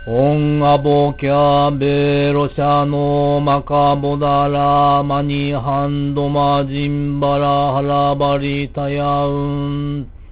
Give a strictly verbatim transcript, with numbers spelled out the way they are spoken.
オンアボキャベロシャノマカボダラマニハンドマジンバラハラバリタヤウン